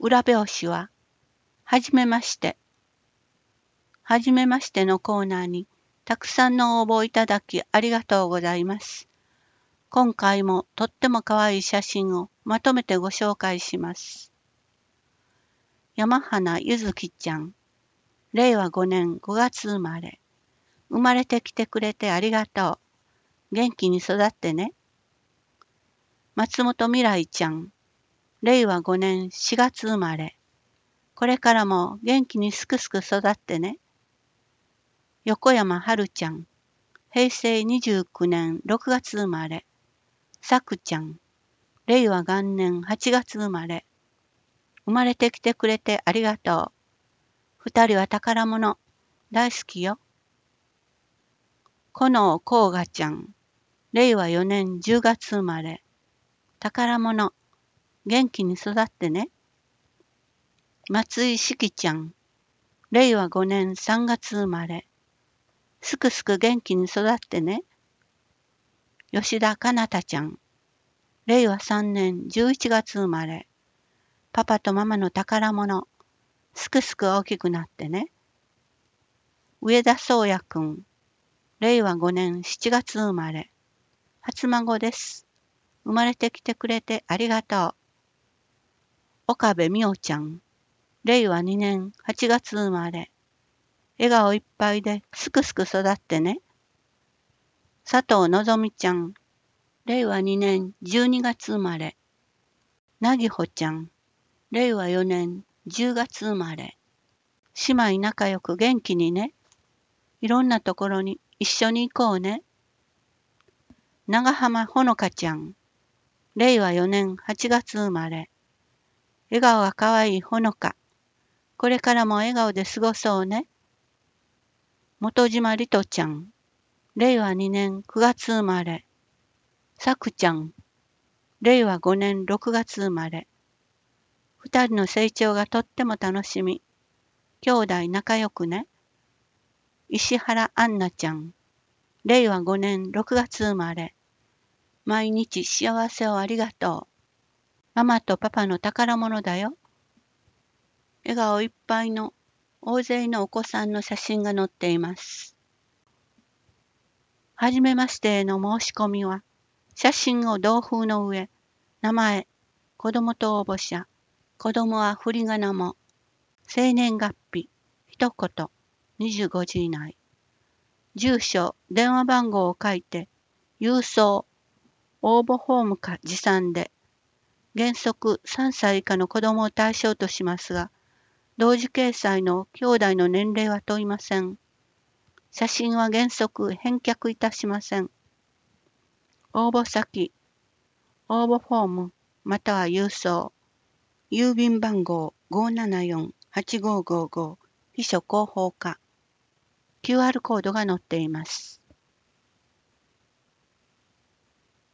裏表紙は、はじめまして。はじめましてのコーナーにたくさんの応募いただきありがとうございます。今回もとっても可愛い写真をまとめてご紹介します。山花ゆずきちゃん、令和5年5月生まれ。生まれてきてくれてありがとう。元気に育ってね。松本未来ちゃん、令和5年4月生まれ。これからも元気にすくすく育ってね。横山春ちゃん、平成29年6月生まれ。さくちゃん、令和元年8月生まれ。生まれてきてくれてありがとう。二人は宝物、大好きよ。このこうがちゃん、令和4年10月生まれ。宝物、元気に育ってね。松井しきちゃん、令和5年3月生まれ。すくすく元気に育ってね。吉田かなたちゃん、令和3年11月生まれ。パパとママの宝物、すくすく大きくなってね。上田宗也くん、令和5年7月生まれ。初孫です。生まれてきてくれてありがとう。岡部美代ちゃん、令和2年8月生まれ。笑顔いっぱいですくすく育ってね。佐藤のぞみちゃん、令和2年12月生まれ。なぎほちゃん、令和4年10月生まれ。姉妹仲良く元気にね。いろんなところに一緒に行こうね。長浜ほのかちゃん、令和4年8月生まれ。笑顔がかわいいほのか。これからも笑顔で過ごそうね。元島りとちゃん、令和2年9月生まれ。さくちゃん、令和5年6月生まれ。二人の成長がとっても楽しみ。兄弟仲良くね。石原アンナちゃん、令和5年6月生まれ。毎日幸せをありがとう。ママとパパの宝物だよ。笑顔いっぱいの大勢のお子さんの写真が載っています。はじめましてへの申し込みは、写真を同封の上、名前、子供と応募者、子供は振り仮名も、生年月日、一言、25字以内。住所、電話番号を書いて、郵送、応募フォームか持参で、原則3歳以下の子供を対象としますが、同時掲載の兄弟の年齢は問いません。写真は原則返却いたしません。応募先、応募フォーム、または郵送、郵便番号 574-8555 秘書広報課、QR コードが載っています。